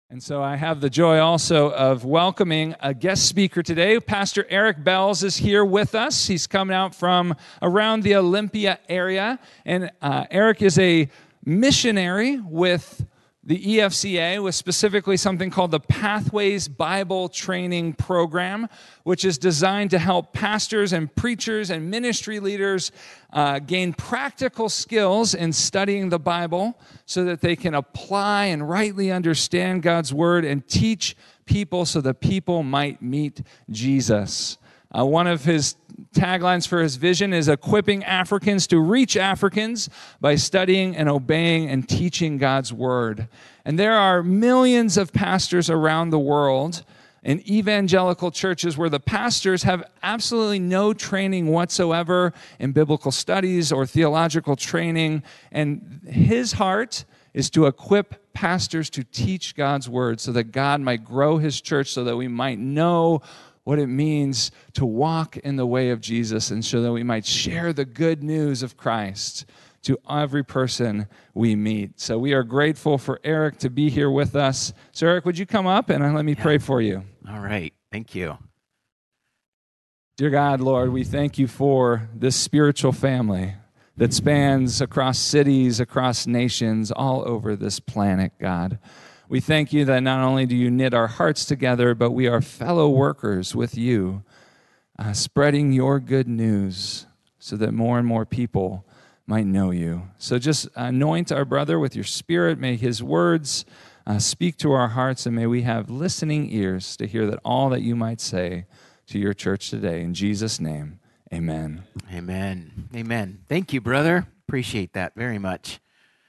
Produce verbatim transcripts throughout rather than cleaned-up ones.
And so I have the joy also of welcoming a guest speaker today. Pastor Eric Bells is here with us. He's coming out from around the Olympia area. And uh, Eric is a missionary with the E F C A, with specifically something called the Pathways Bible Training Program, which is designed to help pastors and preachers and ministry leaders uh, gain practical skills in studying the Bible so that they can apply and rightly understand God's Word and teach people so that people might meet Jesus. Uh, one of his taglines for his vision is equipping Africans to reach Africans by studying and obeying and teaching God's Word. And there are millions of pastors around the world in evangelical churches where the pastors have absolutely no training whatsoever in biblical studies or theological training. And his heart is to equip pastors to teach God's Word so that God might grow his church, so that we might know what it means to walk in the way of Jesus, and so that we might share the good news of Christ to every person we meet. So we are grateful for Eric to be here with us. So Eric, would you come up and let me yeah. pray for you? All right. Thank you. Dear God, Lord, we thank you for this spiritual family that spans across cities, across nations, all over this planet, God. We thank you that not only do you knit our hearts together, but we are fellow workers with you, uh, spreading your good news so that more and more people might know you. So just anoint our brother with your Spirit. May his words uh, speak to our hearts, and may we have listening ears to hear that all that you might say to your church today. In Jesus' name, amen. Amen. Amen. Thank you, brother. Appreciate that very much.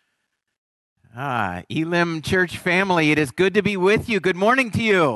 Ah, Elim Church family, it is good to be with you. Good morning to you.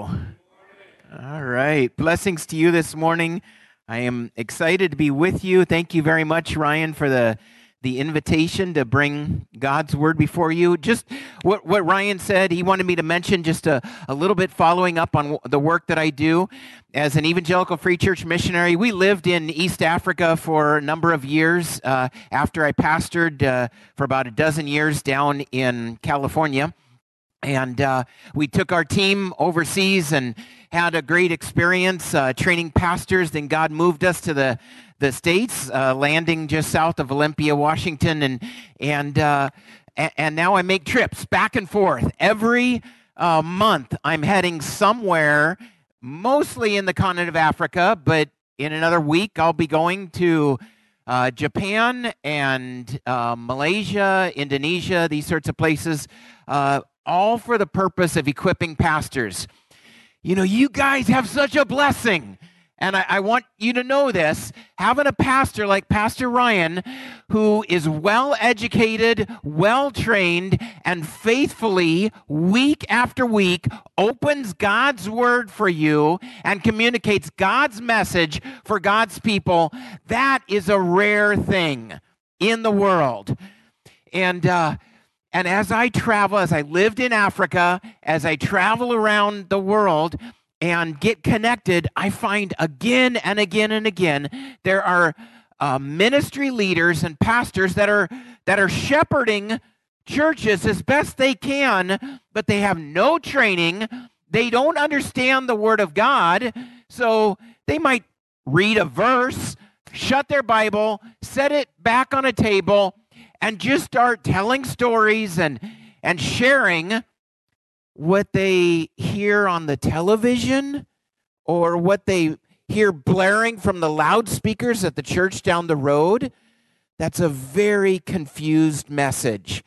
All right. Blessings to you this morning. I am excited to be with you. Thank you very much, Ryan, for the the invitation to bring God's Word before you. Just what, what Ryan said, he wanted me to mention just a, a little bit following up on the work that I do as an evangelical free church missionary. We lived in East Africa for a number of years uh, after I pastored uh, for about a dozen years down in California. And uh, we took our team overseas and had a great experience uh, training pastors. Then God moved us to the the States, uh, landing just south of Olympia, Washington, and and uh, and now I make trips back and forth every uh, month. I'm heading somewhere, mostly in the continent of Africa, but in another week I'll be going to uh, Japan and uh, Malaysia, Indonesia, these sorts of places. Uh, all for the purpose of equipping pastors. You know, you guys have such a blessing, and I, I want you to know this. Having a pastor like Pastor Ryan, who is well-educated, well-trained, and faithfully, week after week, opens God's Word for you and communicates God's message for God's people, that is a rare thing in the world. And, uh, And as I travel, as I lived in Africa, as I travel around the world and get connected, I find again and again and again there are uh, ministry leaders and pastors that are that are shepherding churches as best they can, but they have no training. They don't understand the Word of God, so they might read a verse, shut their Bible, set it back on a table, and just start telling stories and and sharing what they hear on the television or what they hear blaring from the loudspeakers at the church down the road. That's a very confused message.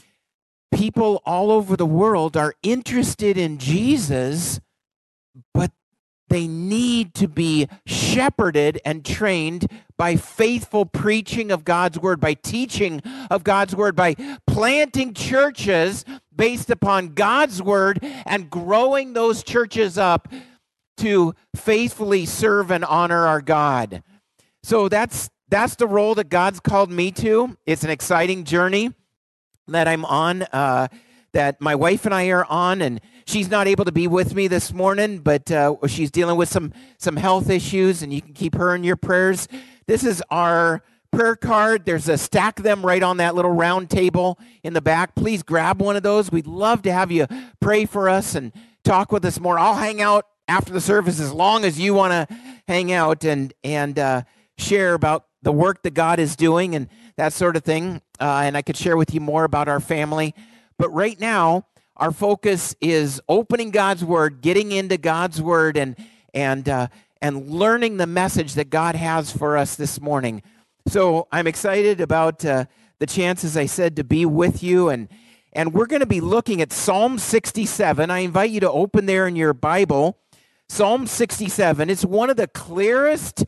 People all over the world are interested in Jesus, but they need to be shepherded and trained by faithful preaching of God's Word, by teaching of God's Word, by planting churches based upon God's Word and growing those churches up to faithfully serve and honor our God. So that's that's the role that God's called me to. It's an exciting journey that I'm on, uh, that my wife and I are on, and she's not able to be with me this morning, but uh, she's dealing with some some health issues, and you can keep her in your prayers. This is our prayer card. There's a stack of them right on that little round table in the back. Please grab one of those. We'd love to have you pray for us and talk with us more. I'll hang out after the service as long as you want to hang out and, and uh, share about the work that God is doing and that sort of thing. Uh, and I could share with you more about our family. But right now, our focus is opening God's Word, getting into God's Word, and and uh, and learning the message that God has for us this morning. So I'm excited about uh, the chance, as I said, to be with you, and and we're going to be looking at Psalm sixty-seven. I invite you to open there in your Bible, Psalm sixty-seven. It's one of the clearest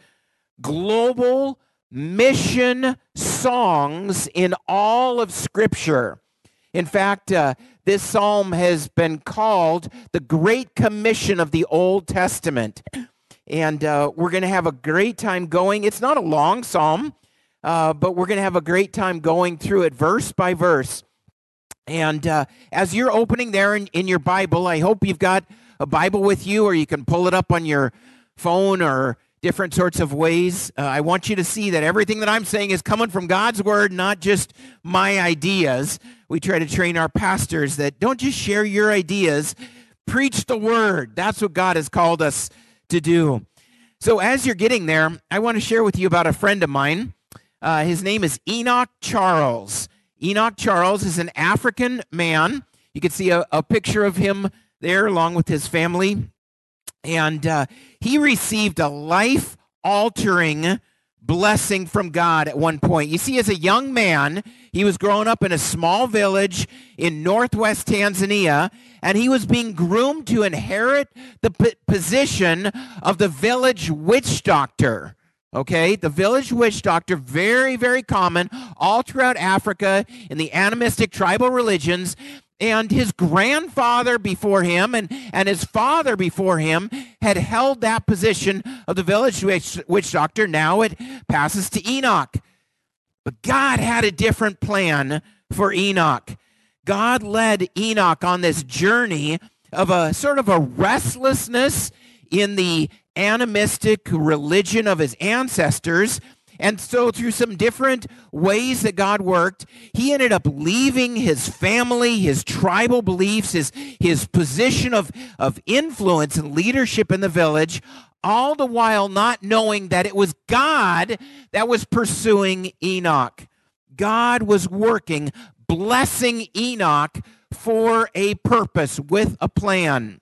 global mission songs in all of Scripture. In fact, uh, this psalm has been called the Great Commission of the Old Testament. And uh, we're going to have a great time going. It's not a long psalm, uh, but we're going to have a great time going through it verse by verse. And uh, as you're opening there in, in your Bible, I hope you've got a Bible with you, or you can pull it up on your phone or different sorts of ways. Uh, I want you to see that everything that I'm saying is coming from God's Word, not just my ideas. We try to train our pastors that don't just share your ideas, preach the Word. That's what God has called us to do. So as you're getting there, I want to share with you about a friend of mine. Uh, his name is Enoch Charles. Enoch Charles is an African man. You can see a, a picture of him there along with his family. And uh, he received a life-altering blessing from God at one point. You see, as a young man, he was growing up in a small village in northwest Tanzania, and he was being groomed to inherit the p- position of the village witch doctor. Okay, the village witch doctor, very, very common all throughout Africa in the animistic tribal religions. And his grandfather before him and, and his father before him had held that position of the village witch, witch doctor. Now it passes to Enoch. But God had a different plan for Enoch. God led Enoch on this journey of a sort of a restlessness in the animistic religion of his ancestors. And so through some different ways that God worked, he ended up leaving his family, his tribal beliefs, his, his position of, of influence and leadership in the village, all the while not knowing that it was God that was pursuing Enoch. God was working, blessing Enoch for a purpose, with a plan.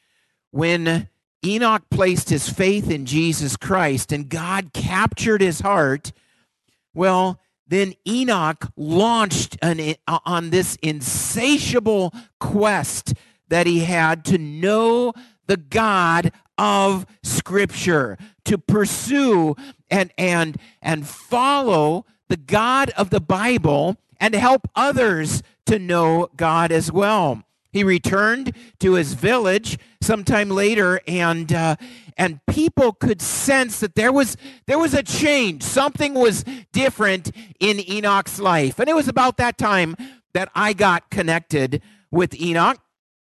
When Enoch placed his faith in Jesus Christ and God captured his heart, well, then Enoch launched an, on this insatiable quest that he had to know the God of Scripture, to pursue and, and, and follow the God of the Bible and help others to know God as well. He returned to his village sometime later, and uh, and people could sense that there was there was a change. Something was different in Enoch's life. And it was about that time that I got connected with Enoch.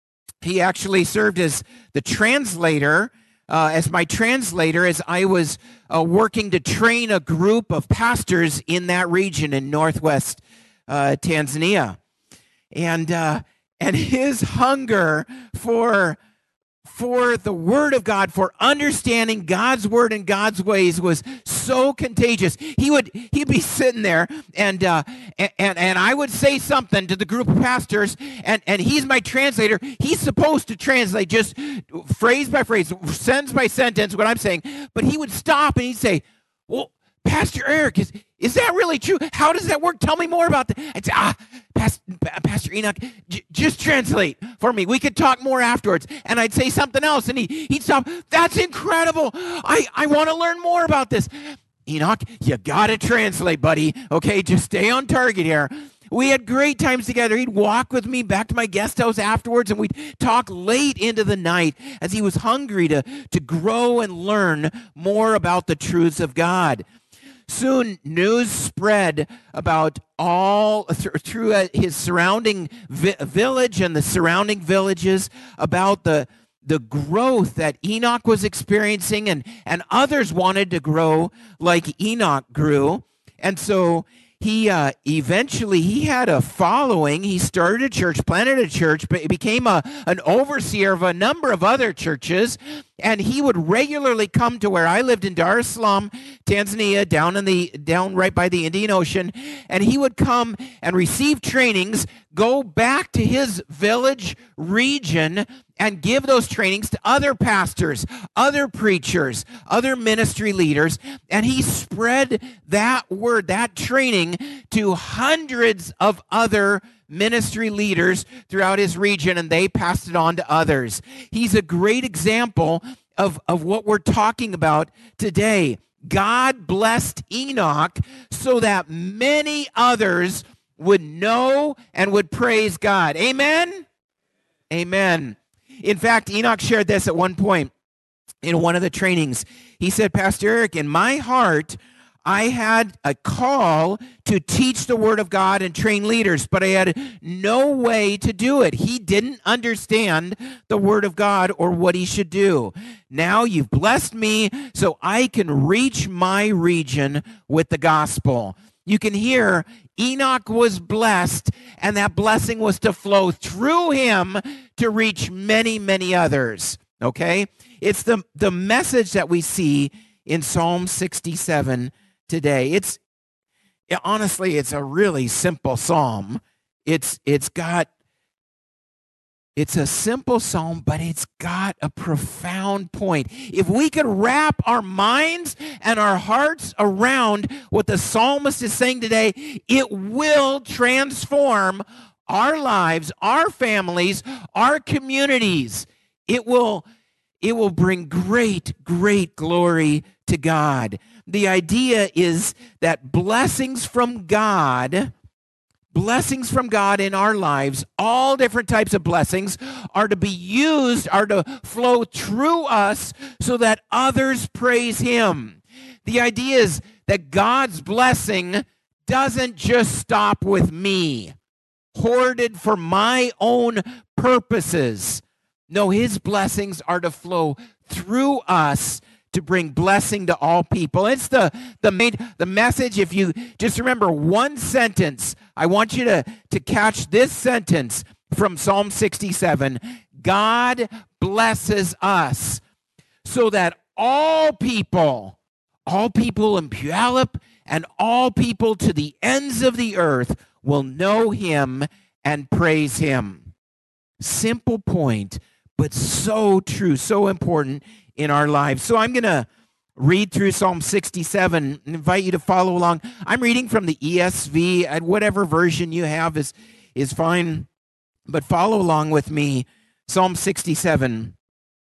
He actually served as the translator, uh, as my translator, as I was uh, working to train a group of pastors in that region in northwest uh, Tanzania. And uh, and his hunger for for the Word of God, for understanding God's Word and God's ways was so contagious. He would he'd be sitting there, and uh, and and I would say something to the group of pastors, and and he's my translator. He's supposed to translate just phrase by phrase, sentence by sentence what I'm saying, but he would stop and he'd say, "Well, Pastor Eric, is is that really true? How does that work? Tell me more about that." I'd say, ah, Pastor, Pastor Enoch, j- just translate for me. We could talk more afterwards. And I'd say something else, and he, he'd stop. That's incredible. I, I want to learn more about this. Enoch, you got to translate, buddy. Okay, just stay on target here. We had great times together. He'd walk with me back to my guest house afterwards, and we'd talk late into the night as he was hungry to, to grow and learn more about the truths of God. Soon, news spread about all th- through uh, his surrounding vi- village and the surrounding villages about the the growth that Enoch was experiencing, and, and others wanted to grow like Enoch grew. And so he uh, eventually, he had a following. He started a church, planted a church, but he became a, an overseer of a number of other churches. And he would regularly come to where I lived in Dar es Salaam, Tanzania, down in the down right by the Indian Ocean. And he would come and receive trainings, go back to his village region, and give those trainings to other pastors, other preachers, other ministry leaders. And he spread that word, that training, to hundreds of other ministry leaders throughout his region, and they passed it on to others. He's a great example of, of what we're talking about today. God blessed Enoch so that many others would know and would praise God. Amen? Amen. In fact, Enoch shared this at one point in one of the trainings. He said, Pastor Eric, in my heart, I had a call to teach the Word of God and train leaders, but I had no way to do it. He didn't understand the Word of God or what he should do. Now you've blessed me so I can reach my region with the gospel. You can hear Enoch was blessed, and that blessing was to flow through him to reach many, many others. Okay? It's the, the message that we see in Psalm sixty-seven today. It's it, honestly, it's a really simple psalm. It's it's got it's a simple psalm, but it's got a profound point. If we could wrap our minds and our hearts around what the psalmist is saying today, it will transform our lives, our families, our communities. It will it will bring great, great glory to God. The idea is that blessings from God, blessings from God in our lives, all different types of blessings, are to be used, are to flow through us so that others praise him. The idea is that God's blessing doesn't just stop with me, hoarded for my own purposes. No, his blessings are to flow through us to bring blessing to all people. It's the the main, the message. If you just remember one sentence, I want you to, to catch this sentence from Psalm sixty-seven. God blesses us so that all people, all people in Puyallup and all people to the ends of the earth will know him and praise him. Simple point, but so true, so important in our lives. So I'm going to read through Psalm sixty-seven and invite you to follow along. I'm reading from the E S V, and whatever version you have is, is fine, but follow along with me. Psalm sixty-seven.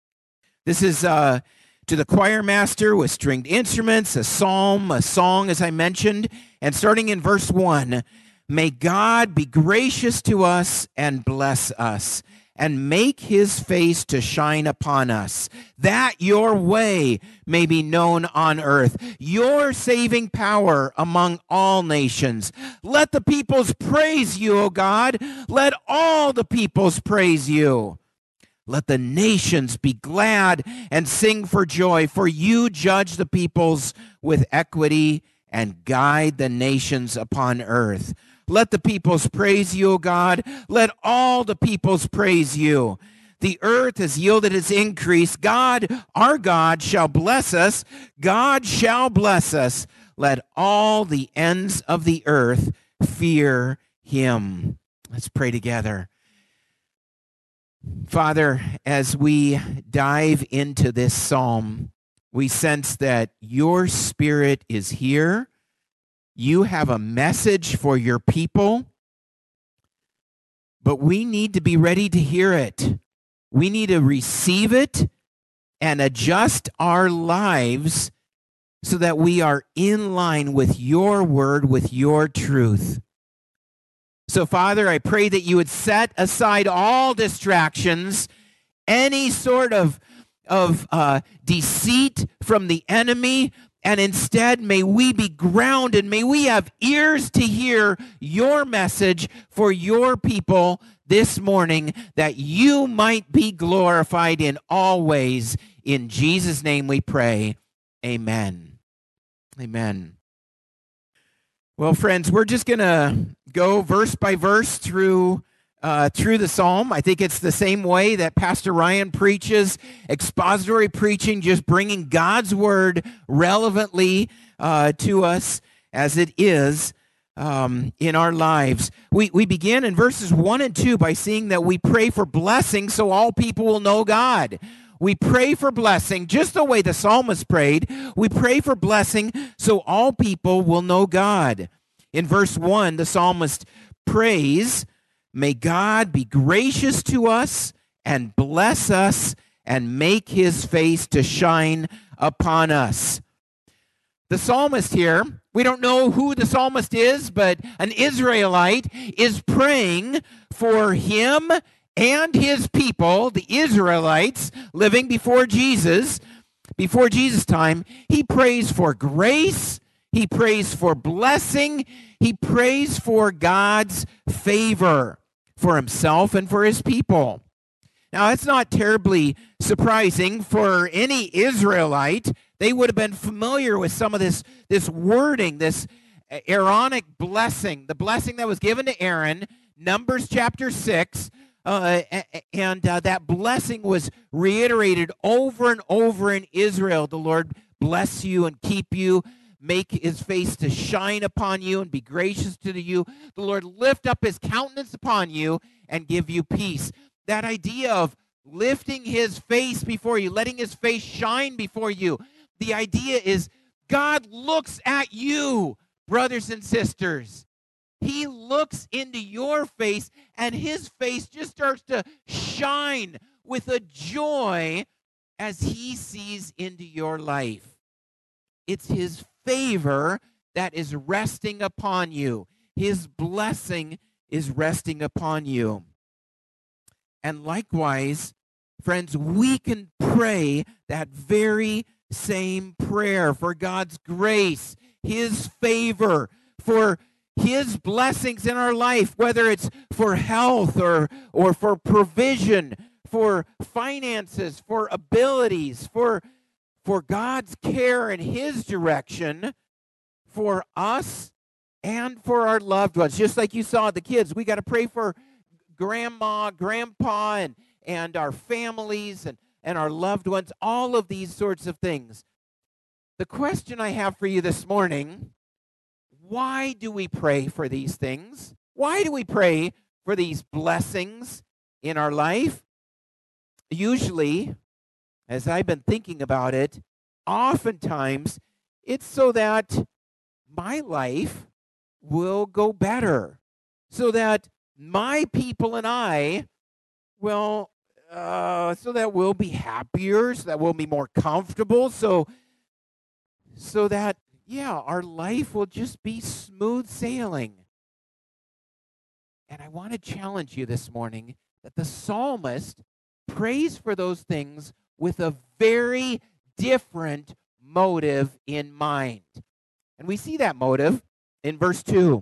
This is uh, to the choir master with stringed instruments, a psalm, a song, as I mentioned, and starting in verse one, may God be gracious to us and bless us, and make his face to shine upon us, that your way may be known on earth, your saving power among all nations. Let the peoples praise you, O God. Let all the peoples praise you. Let the nations be glad and sing for joy, for you judge the peoples with equity and guide the nations upon earth. Let the peoples praise you, O God. Let all the peoples praise you. The earth has yielded its increase. God, our God, shall bless us. God shall bless us. Let all the ends of the earth fear him. Let's pray together. Father, as we dive into this psalm, we sense that your Spirit is here. You have a message for your people, but we need to be ready to hear it. We need to receive it and adjust our lives so that we are in line with your word, with your truth. So, Father, I pray that you would set aside all distractions, any sort of, of uh, deceit from the enemy, and instead, may we be grounded, may we have ears to hear your message for your people this morning, that you might be glorified in all ways. In Jesus' name we pray. Amen. Amen. Well, friends, we're just going to go verse by verse through uh, through the psalm. I think it's the same way that Pastor Ryan preaches, expository preaching, just bringing God's word relevantly uh, to us as it is um, in our lives. We, we begin in verses one and two by seeing that we pray for blessing so all people will know God. We pray for blessing, just the way the psalmist prayed. We pray for blessing so all people will know God. In verse one, the psalmist prays, "May God be gracious to us and bless us and make his face to shine upon us." The psalmist here, we don't know who the psalmist is, but an Israelite is praying for him and his people, the Israelites living before Jesus, before Jesus' time. He prays for grace, he prays for blessing, he prays for God's favor for himself and for his people. Now, it's not terribly surprising for any Israelite. They would have been familiar with some of this, this wording, this Aaronic blessing, the blessing that was given to Aaron, Numbers chapter six. Uh, and uh, that blessing was reiterated over and over in Israel. The Lord bless you and keep you, make his face to shine upon you and be gracious to you. The Lord lift up his countenance upon you and give you peace. That idea of lifting his face before you, letting his face shine before you. The idea is God looks at you, brothers and sisters. He looks into your face, and his face just starts to shine with a joy as he sees into your life. It's his favor that is resting upon you. His blessing is resting upon you. And likewise, friends, we can pray that very same prayer for God's grace, his favor, for his blessings in our life, whether it's for health or, or for provision, for finances, for abilities, for, for God's care and his direction for us and for our loved ones. Just like you saw the kids, we got to pray for grandma, grandpa, and, and our families and, and our loved ones, all of these sorts of things. The question I have for you this morning: why do we pray for these things? Why do we pray for these blessings in our life? Usually, as I've been thinking about it, oftentimes it's so that my life will go better, so that my people and I will, uh, so that we'll be happier, so that we'll be more comfortable, so, so that yeah, our life will just be smooth sailing. And I want to challenge you this morning that the psalmist prays for those things with a very different motive in mind. And we see that motive in verse two.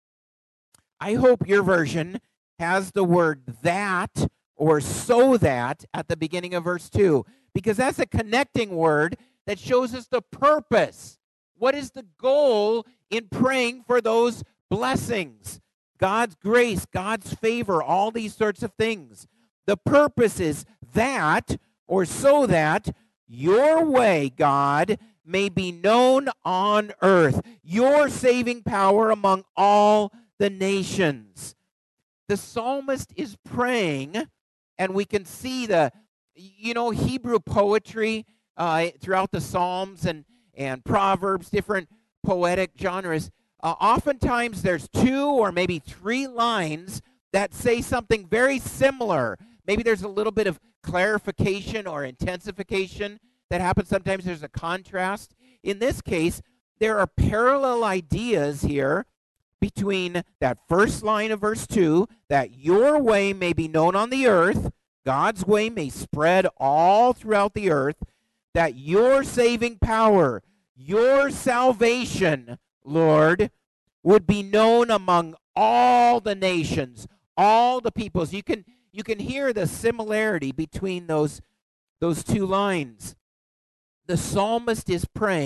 I hope your version has the word "that" or "so that" at the beginning of verse two, because that's a connecting word that shows us the purpose. What is the goal in praying for those blessings? God's grace, God's favor, all these sorts of things. The purpose is that, or so that, your way, God, may be known on earth, your saving power among all the nations. The psalmist is praying, and we can see the, you know, Hebrew poetry uh, throughout the Psalms and and Proverbs, different poetic genres. Uh, oftentimes there's two or maybe three lines that say something very similar. Maybe there's a little bit of clarification or intensification that happens. Sometimes there's a contrast. In this case, there are parallel ideas here between that first line of verse two, that your way may be known on the earth, God's way may spread all throughout the earth, that your saving power, your salvation, Lord, would be known among all the nations, all the peoples. You can you can hear the similarity between those, those two lines. The psalmist is praying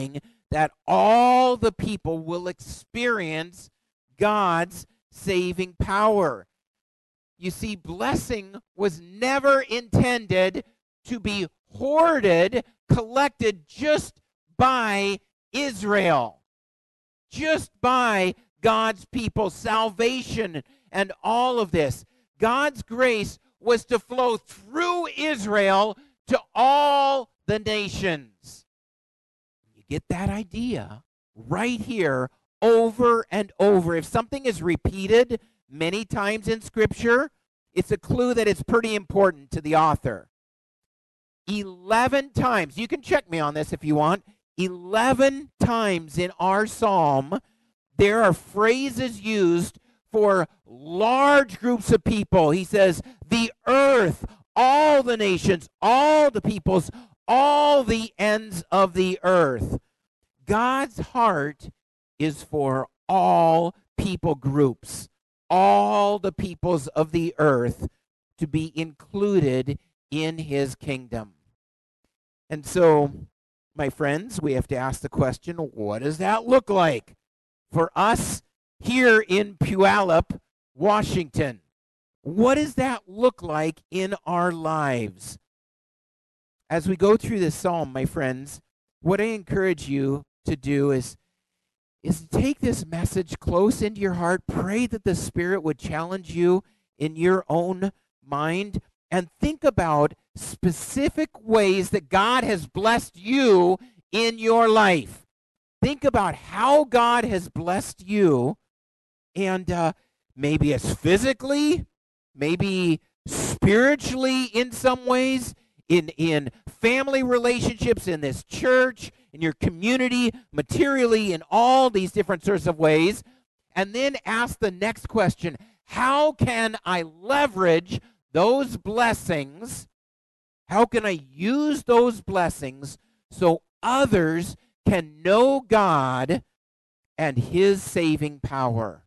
that all the people will experience God's saving power. You see, blessing was never intended to be hoarded, collected just by Israel, just by God's people, salvation and all of this. God's grace was to flow through Israel to all the nations. You get that idea right here over and over. If something is repeated many times in Scripture, it's a clue that it's pretty important to the author. Eleven times, you can check me on this if you want, eleven times in our psalm, there are phrases used for large groups of people. He says, the earth, all the nations, all the peoples, all the ends of the earth. God's heart is for all people groups, all the peoples of the earth to be included in his kingdom. And so, my friends, we have to ask the question, what does that look like for us here in Puyallup, Washington? What does that look like in our lives? As we go through this psalm, my friends, what I encourage you to do is, is take this message close into your heart. Pray that the Spirit would challenge you in your own mind, and think about specific ways that God has blessed you in your life. Think about how God has blessed you, and uh, maybe it's physically, maybe spiritually in some ways, in, in family relationships, in this church, in your community, materially, in all these different sorts of ways. And then ask the next question, how can I leverage those blessings? How can I use those blessings so others can know God and his saving power?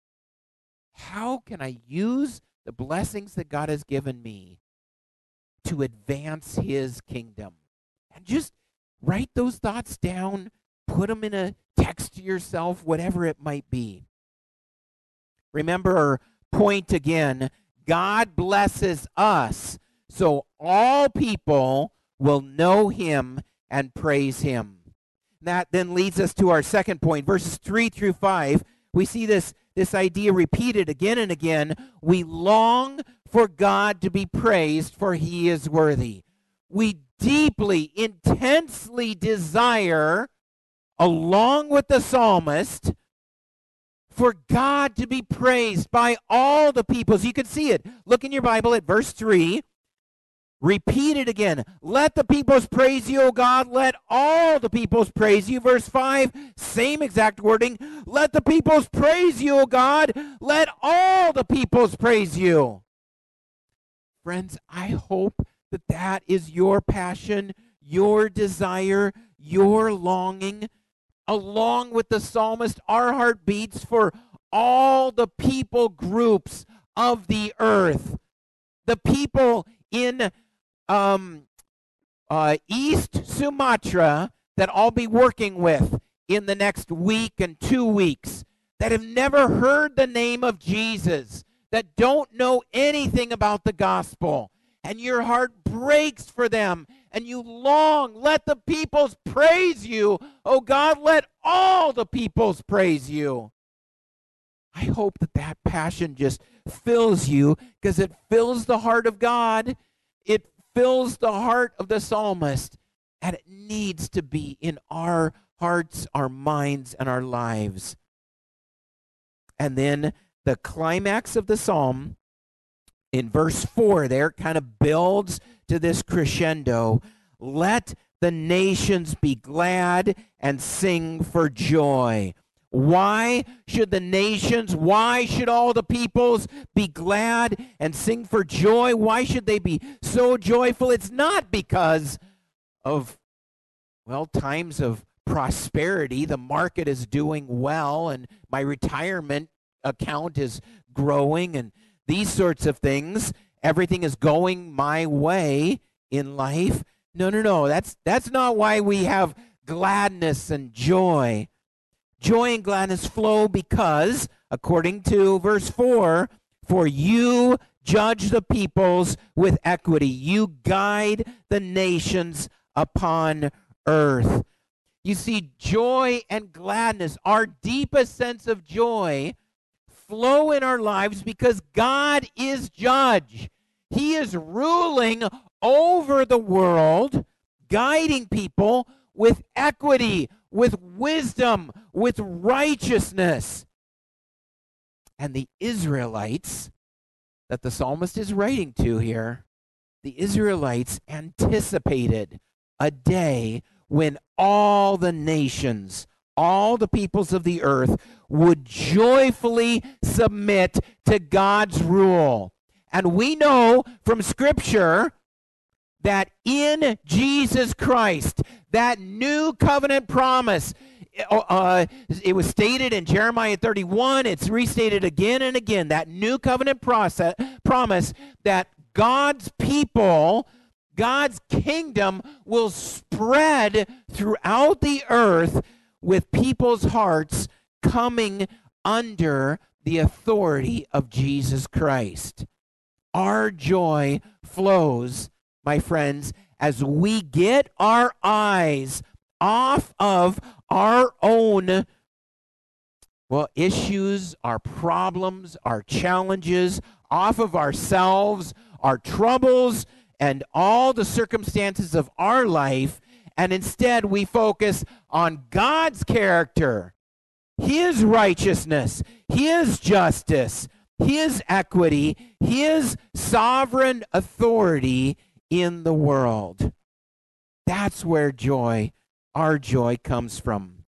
How can I use the blessings that God has given me to advance his kingdom? And just write those thoughts down, put them in a text to yourself, whatever it might be. Remember our point again, God blesses us so all people will know him and praise him. That then leads us to our second point, verses three through five. We see this, this idea repeated again and again. We long for God to be praised, for he is worthy. We deeply, intensely desire, along with the psalmist, for God to be praised by all the peoples. You can see it. Look in your Bible at verse three. Repeat it again. Let the peoples praise you, O God. Let all the peoples praise you. Verse five, same exact wording. Let the peoples praise you, O God. Let all the peoples praise you. Friends, I hope that that is your passion, your desire, your longing. Along with the psalmist, our heart beats for all the people groups of the earth. The people in um, uh, East Sumatra that I'll be working with in the next week and two weeks that have never heard the name of Jesus, that don't know anything about the gospel, and your heart breaks for them, and you long, let the peoples praise you. Oh God, let all the peoples praise you. I hope that that passion just fills you, because it fills the heart of God. It fills the heart of the psalmist, and it needs to be in our hearts, our minds, and our lives. And then the climax of the psalm in verse four there kind of builds to this crescendo. Let the nations be glad and sing for joy. Why should the nations, why should all the peoples be glad and sing for joy? Why should they be so joyful? It's not because of, well, times of prosperity. The market is doing well, and my retirement account is growing, and these sorts of things. Everything is going my way in life. No, no, no. That's that's not why we have gladness and joy. Joy and gladness flow because, according to verse four, for you judge the peoples with equity. You guide the nations upon earth. You see, joy and gladness, our deepest sense of joy, flow in our lives because God is judge. He is ruling over the world, guiding people with equity, with wisdom, with righteousness. And the Israelites that the psalmist is writing to here, the Israelites anticipated a day when all the nations, all the peoples of the earth would joyfully submit to God's rule. And we know from Scripture that in Jesus Christ, that new covenant promise, uh, it was stated in Jeremiah thirty-one, it's restated again and again, that new covenant process, promise that God's people, God's kingdom will spread throughout the earth with people's hearts coming under the authority of Jesus Christ. Our joy flows, my friends, as we get our eyes off of our own, well, issues, our problems, our challenges, off of ourselves, our troubles, and all the circumstances of our life, and instead we focus on God's character, His righteousness, His justice, His equity, His sovereign authority in the world. That's where joy, our joy, comes from.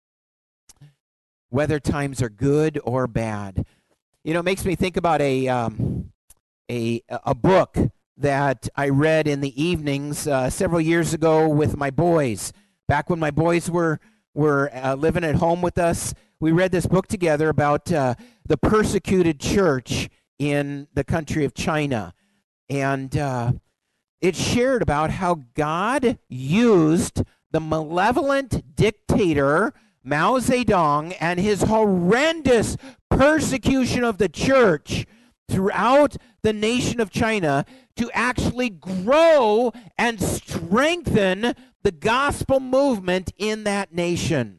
Whether times are good or bad. You know, it makes me think about a um, a a book that I read in the evenings uh, several years ago with my boys. Back when my boys were were uh, living at home with us, we read this book together about uh, the persecuted church in the country of China, and uh, it shared about how God used the malevolent dictator Mao Zedong and his horrendous persecution of the church throughout the nation of China to actually grow and strengthen the gospel movement in that nation.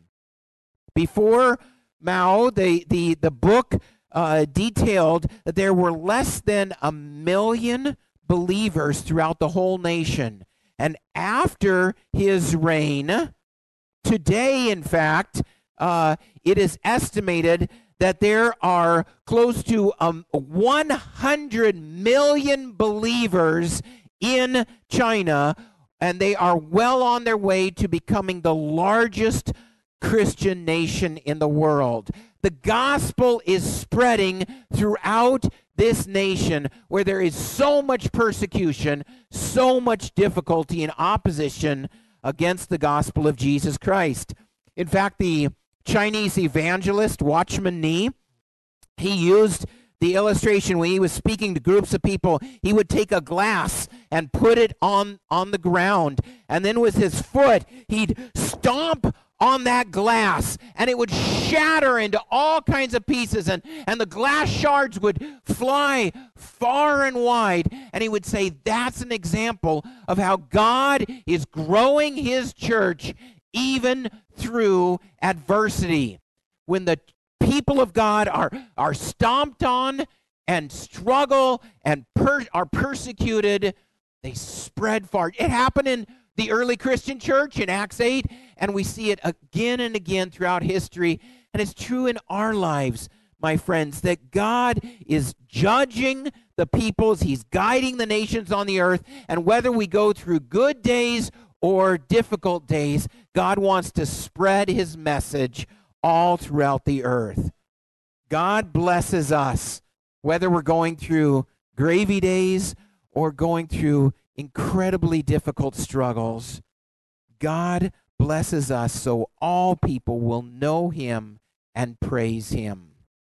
Before Mao, the, the, the book uh, detailed that there were less than a million believers throughout the whole nation. And after his reign, today, in fact, uh, it is estimated that there are close to um, one hundred million believers in China, and they are well on their way to becoming the largest Christian nation in the world. The gospel is spreading throughout this nation where there is so much persecution, so much difficulty and opposition against the gospel of Jesus Christ. In fact, the Chinese evangelist Watchman Nee, he used the illustration when he was speaking to groups of people. He would take a glass and put it on, on the ground, and then with his foot, he'd stomp on that glass, and it would shatter into all kinds of pieces, and, and the glass shards would fly far and wide, and he would say that's an example of how God is growing His church even through adversity. When the people of God are, are stomped on and struggle and per, are persecuted, they spread far. It happened in the early Christian church in Acts eight, and we see it again and again throughout history. And it's true in our lives, my friends, that God is judging the peoples. He's guiding the nations on the earth. And whether we go through good days or difficult days, God wants to spread His message all throughout the earth. God blesses us, whether we're going through gravy days or going through incredibly difficult struggles. God blesses us so all people will know Him and praise Him.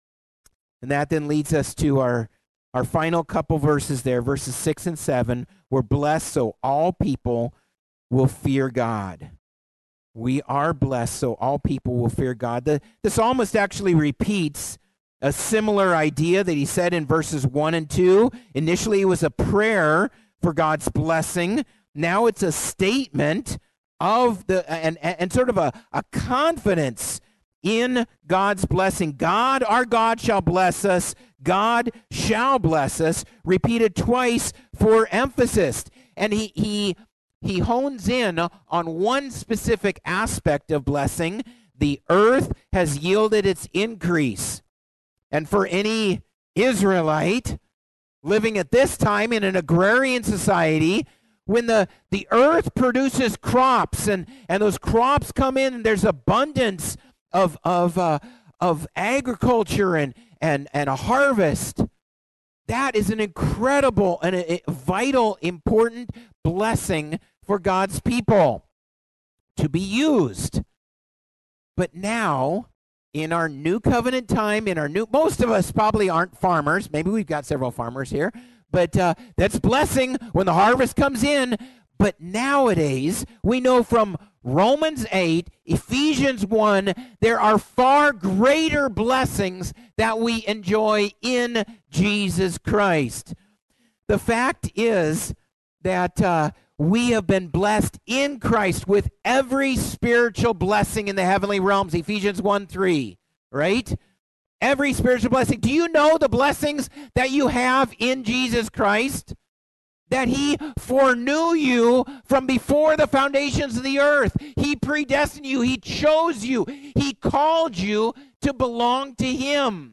And that then leads us to our, our final couple verses there, verses six and seven. We're blessed so all people will fear God. We are blessed, so all people will fear God. The, the psalmist actually repeats a similar idea that he said in verses one and two. Initially, it was a prayer for God's blessing. Now it's a statement of the, and, and sort of a, a confidence in God's blessing. God, our God, shall bless us. God shall bless us, repeated twice for emphasis. And he, he, he hones in on one specific aspect of blessing. The earth has yielded its increase. And for any Israelite living at this time in an agrarian society, when the, the earth produces crops and, and those crops come in and there's abundance of, of, uh, of agriculture and, and, and a harvest, that is an incredible and a, a vital, important blessing for God's people to be used. But now, in our new covenant time, in our new, most of us probably aren't farmers. Maybe we've got several farmers here. But uh, that's blessing when the harvest comes in. But nowadays, we know from Romans eight, Ephesians one, there are far greater blessings that we enjoy in Jesus Christ. The fact is that uh, we have been blessed in Christ with every spiritual blessing in the heavenly realms, Ephesians one three, right? Every spiritual blessing. Do you know the blessings that you have in Jesus Christ? That he foreknew you from before the foundations of the earth. He predestined you. He chose you. He called you to belong to him.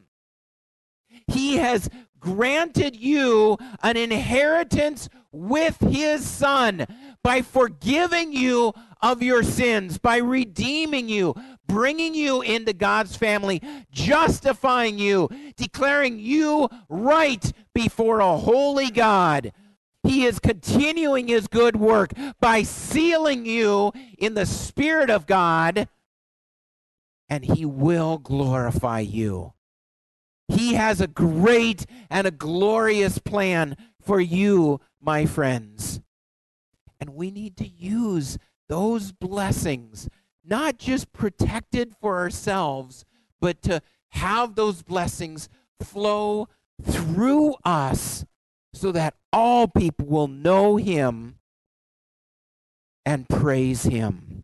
He has granted you an inheritance with his Son by forgiving you of your sins, by redeeming you, bringing you into God's family, justifying you, declaring you right before a holy God. He is continuing his good work by sealing you in the Spirit of God, and he will glorify you. He has a great and a glorious plan for you, my friends. And we need to use those blessings, not just protected for ourselves, but to have those blessings flow through us so that all people will know him and praise him.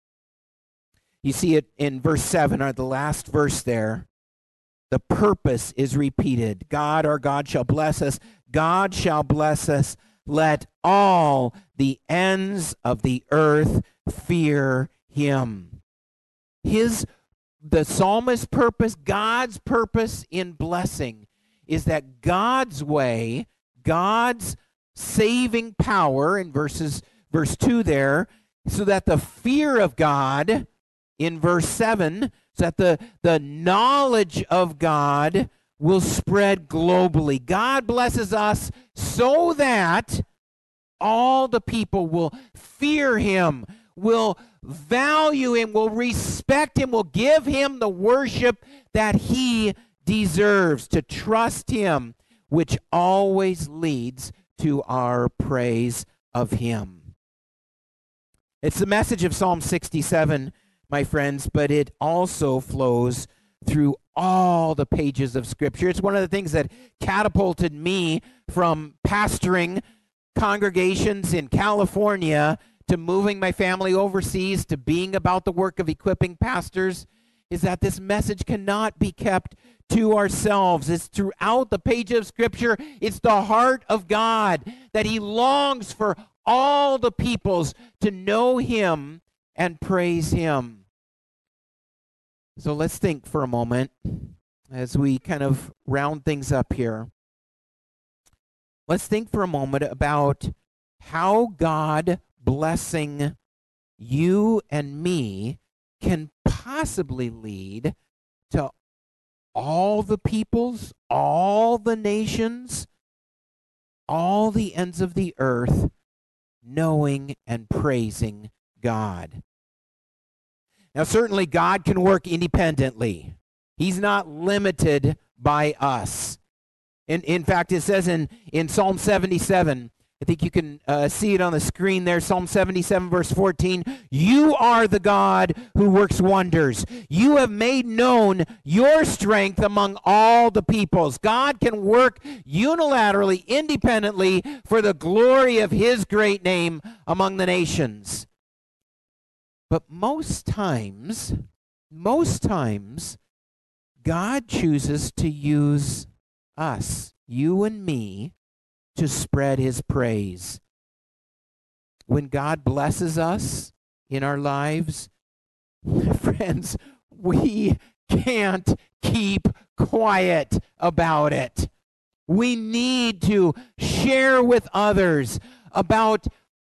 You see it in verse seven, or the last verse there. The purpose is repeated. God, our God, shall bless us. God shall bless us. Let all the ends of the earth fear him. His, the psalmist's purpose, God's purpose in blessing is that God's way, God's saving power in verses verse two there, so that the fear of God in verse seven, so that the, the knowledge of God will spread globally. God blesses us so that all the people will fear him, will value him, will respect him, will give him the worship that he deserves, to trust him, which always leads to our praise of him. It's the message of Psalm sixty-seven, my friends, but it also flows through all the pages of Scripture. It's one of the things that catapulted me from pastoring congregations in California to moving my family overseas to being about the work of equipping pastors, is that this message cannot be kept to ourselves. It's throughout the page of Scripture. It's the heart of God, that he longs for all the peoples to know him and praise him. So let's think for a moment as we kind of round things up here. Let's think for a moment about how God blessing you and me can possibly lead to all the peoples, all the nations, all the ends of the earth knowing and praising God. Now, certainly God can work independently. He's not limited by us. In, in fact, it says in, in Psalm seventy-seven, I think you can uh, see it on the screen there, Psalm seventy-seven, verse fourteen. You are the God who works wonders. You have made known your strength among all the peoples. God can work unilaterally, independently, for the glory of his great name among the nations. But most times, most times, God chooses to use us, you and me, to spread his praise. When God blesses us in our lives, friends, we can't keep quiet about it. We need to share with others about,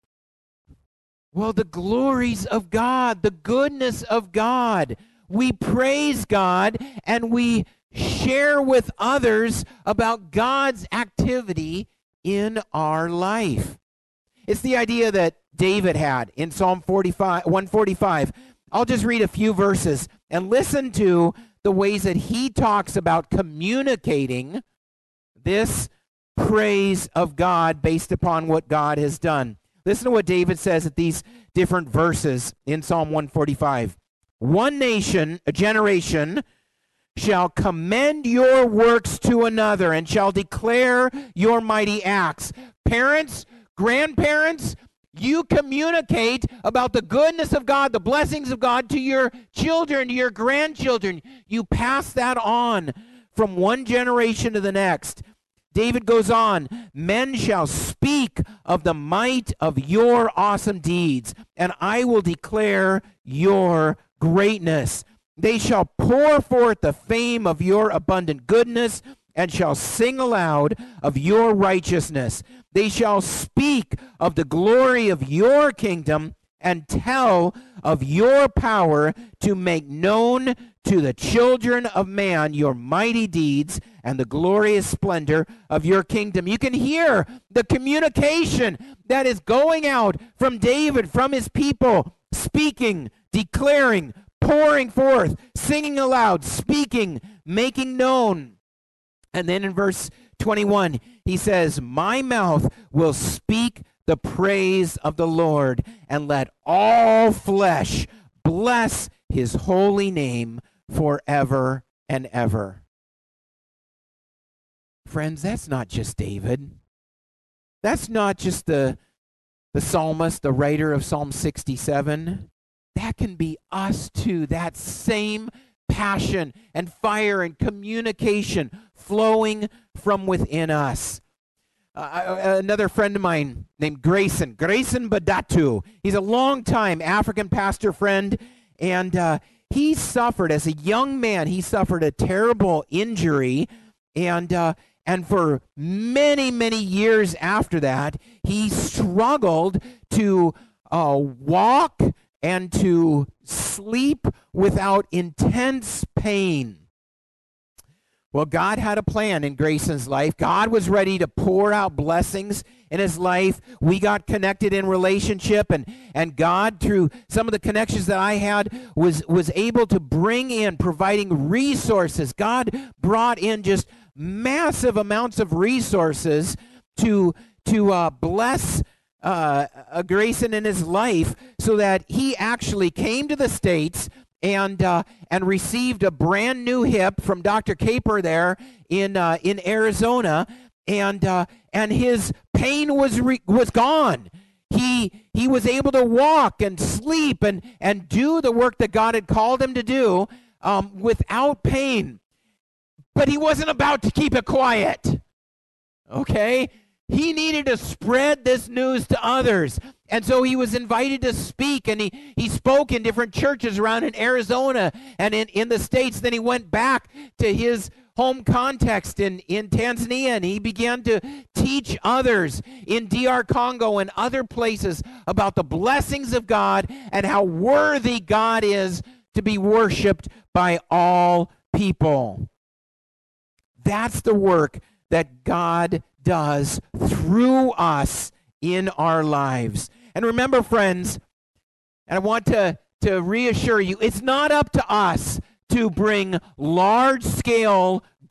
well, the glories of God, the goodness of God. We praise God and we share with others about God's activity in our life. It's the idea that David had in Psalm forty-five, one forty-five. I'll just read a few verses and listen to the ways that he talks about communicating this praise of God based upon what God has done. Listen to what David says at these different verses in Psalm one forty-five. One nation, a generation, shall commend your works to another and shall declare your mighty acts. Parents, grandparents, you communicate about the goodness of God, the blessings of God to your children, to your grandchildren. You pass that on from one generation to the next. David goes on, men shall speak of the might of your awesome deeds, and I will declare your greatness. They shall pour forth the fame of your abundant goodness and shall sing aloud of your righteousness. They shall speak of the glory of your kingdom and tell of your power to make known to the children of man your mighty deeds and the glorious splendor of your kingdom. You can hear the communication that is going out from David, from his people, speaking, declaring, pouring forth, singing aloud, speaking, making known. And then in verse twenty-one, he says, my mouth will speak the praise of the Lord, and let all flesh bless his holy name forever and ever. Friends, that's not just David. That's not just the, the psalmist, the writer of Psalm sixty-seven. That can be us too. That same passion and fire and communication flowing from within us. Uh, another friend of mine named Grayson, Grayson Badatu. He's a longtime African pastor friend, and uh, he suffered, as a young man, he suffered a terrible injury, and uh, and for many, many years after that, he struggled to uh, walk and to sleep without intense pain. Well, God had a plan in Grayson's life. God was ready to pour out blessings in his life. We got connected in relationship, and, and God, through some of the connections that I had, was, was able to bring in, providing resources. God brought in just massive amounts of resources to, to uh, bless uh, a Grayson in his life, so that he actually came to the States and uh, and received a brand new hip from Doctor Caper there in uh, in Arizona, and uh, and his pain was re- was gone. He he was able to walk and sleep and and do the work that God had called him to do um, without pain. But he wasn't about to keep it quiet. Okay? He needed to spread this news to others. And so he was invited to speak, and he, he spoke in different churches around in Arizona and in, in the States. Then he went back to his home context in, in Tanzania, and he began to teach others in D R Congo and other places about the blessings of God and how worthy God is to be worshiped by all people. That's the work that God does through us in our lives. And remember, friends, and I want to, to reassure you, it's not up to us to bring large-scale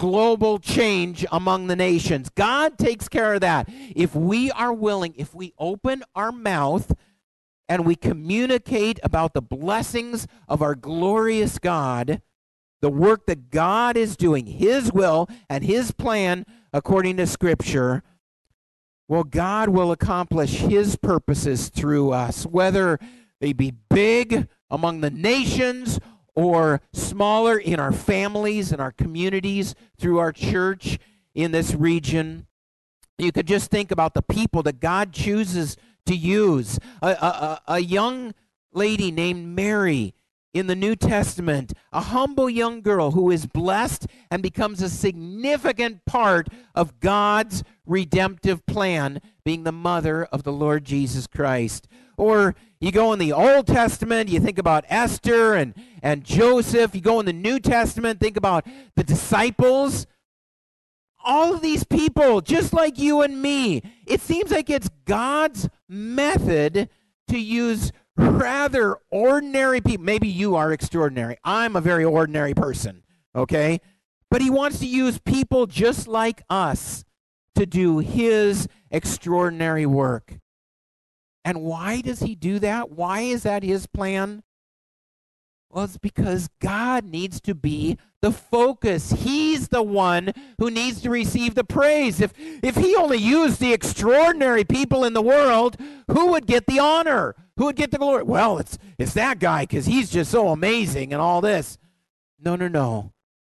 global change among the nations. God takes care of that. If we are willing, if we open our mouth and we communicate about the blessings of our glorious God, the work that God is doing, His will and His plan according to Scripture, well, God will accomplish His purposes through us, whether they be big among the nations or smaller in our families and our communities, through our church in this region. You could just think about the people that God chooses to use. A, a, a young lady named Mary in the New Testament, a humble young girl who is blessed and becomes a significant part of God's redemptive plan, being the mother of the Lord Jesus Christ. Or you go in the Old Testament, you think about Esther and, and Joseph. You go in the New Testament, think about the disciples. All of these people, just like you and me, it seems like it's God's method to use rather ordinary people. Maybe you are extraordinary. I'm a very ordinary person, okay? But He wants to use people just like us to do His extraordinary work. And why does He do that? Why is that His plan? Well, it's because God needs to be the focus. He's the one who needs to receive the praise. If, if He only used the extraordinary people in the world, who would get the honor? Who would get the glory? Well, it's, it's that guy because he's just so amazing and all this. No, no, no.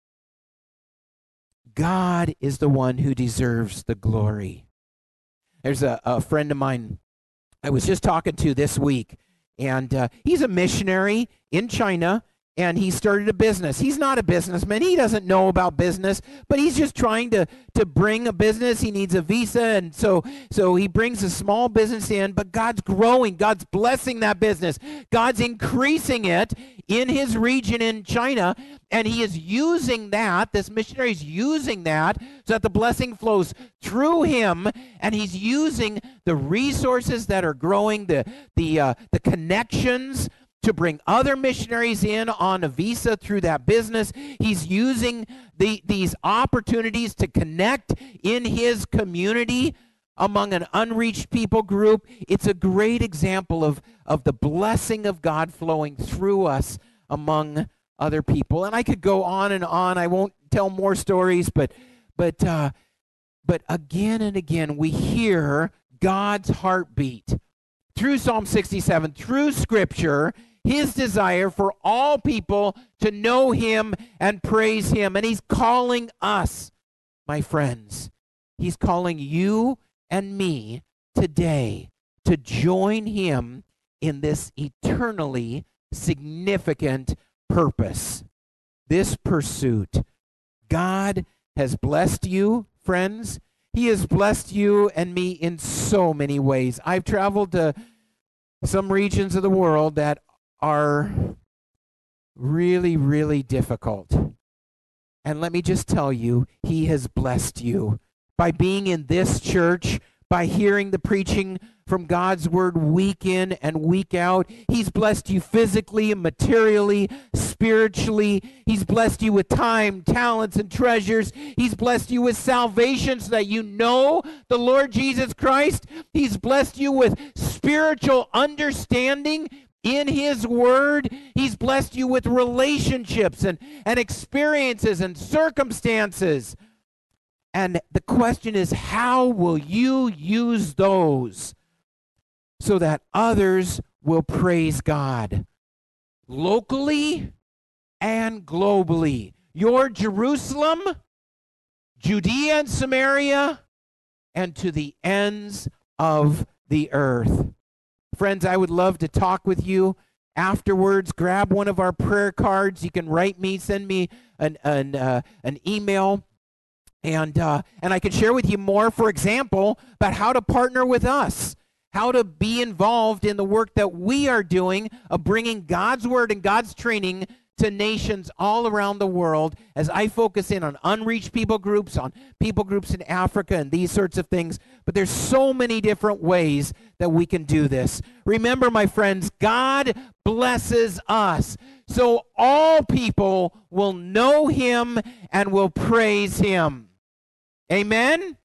God is the one who deserves the glory. There's a, a friend of mine I was just talking to this week, and uh, he's a missionary in China, and he started a business. He's not a businessman. He doesn't know about business, but he's just trying to, to bring a business. He needs a visa, and so, so he brings a small business in, but God's growing. God's blessing that business. God's increasing it in his region in China, and he is using that, this missionary is using that so that the blessing flows through him, and he's using the resources that are growing, the, the, uh, the connections to bring other missionaries in on a visa through that business. He's using the, these opportunities to connect in his community among an unreached people group. It's a great example of, of the blessing of God flowing through us among other people. And I could go on and on. I won't tell more stories, but but uh, but again and again we hear God's heartbeat through Psalm sixty-seven, through Scripture, His desire for all people to know Him and praise Him. And He's calling us, my friends, He's calling you and me today to join Him in this eternally significant purpose, this pursuit. God has blessed you, friends. He has blessed you and me in so many ways. I've traveled to some regions of the world that are really, really difficult. And let me just tell you, He has blessed you by being in this church, by hearing the preaching from God's Word week in and week out. He's blessed you physically, materially, spiritually. He's blessed you with time, talents, and treasures. He's blessed you with salvation so that you know the Lord Jesus Christ. He's blessed you with spiritual understanding in His Word. He's blessed you with relationships and, and experiences and circumstances. And the question is, how will you use those so that others will praise God locally and globally? Your Jerusalem, Judea and Samaria, and to the ends of the earth. Friends, I would love to talk with you afterwards. Grab one of our prayer cards. You can write me, send me an, an, uh, an email. And uh, and I can share with you more, for example, about how to partner with us, how to be involved in the work that we are doing of bringing God's Word and God's training to to nations all around the world as I focus in on unreached people groups, on people groups in Africa and these sorts of things. But there's so many different ways that we can do this. Remember, my friends, God blesses us, so all people will know him and will praise him. Amen?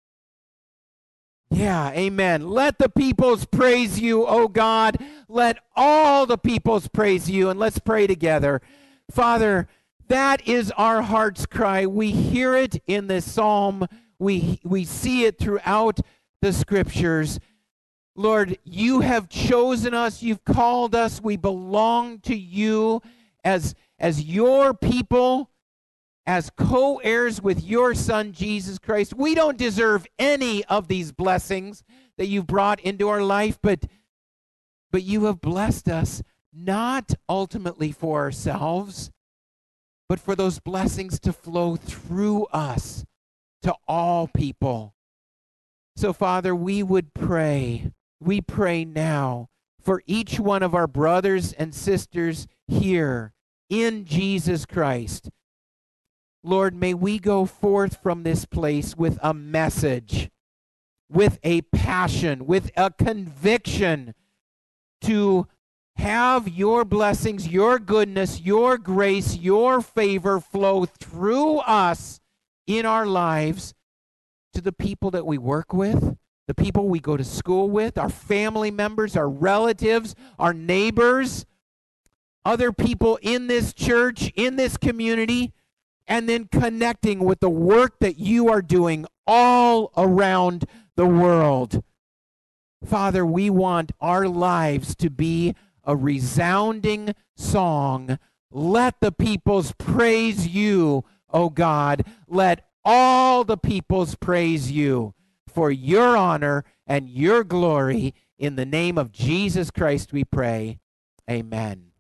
Yeah, amen. Let the peoples praise you, O God. Let all the peoples praise you. And let's pray together. Father, that is our heart's cry. We hear it in this psalm. We, we see it throughout the scriptures. Lord, you have chosen us. You've called us. We belong to you as, as your people, as co-heirs with your Son, Jesus Christ. We don't deserve any of these blessings that you've brought into our life, but, but you have blessed us not ultimately for ourselves, but for those blessings to flow through us to all people. So, Father, we would pray, we pray now for each one of our brothers and sisters here in Jesus Christ. Lord, may we go forth from this place with a message, with a passion, with a conviction to have your blessings, your goodness, your grace, your favor flow through us in our lives to the people that we work with, the people we go to school with, our family members, our relatives, our neighbors, other people in this church, in this community, and then connecting with the work that you are doing all around the world. Father, we want our lives to be a resounding song. Let the peoples praise you, O God. Let all the peoples praise you for your honor and your glory. In the name of Jesus Christ we pray. Amen.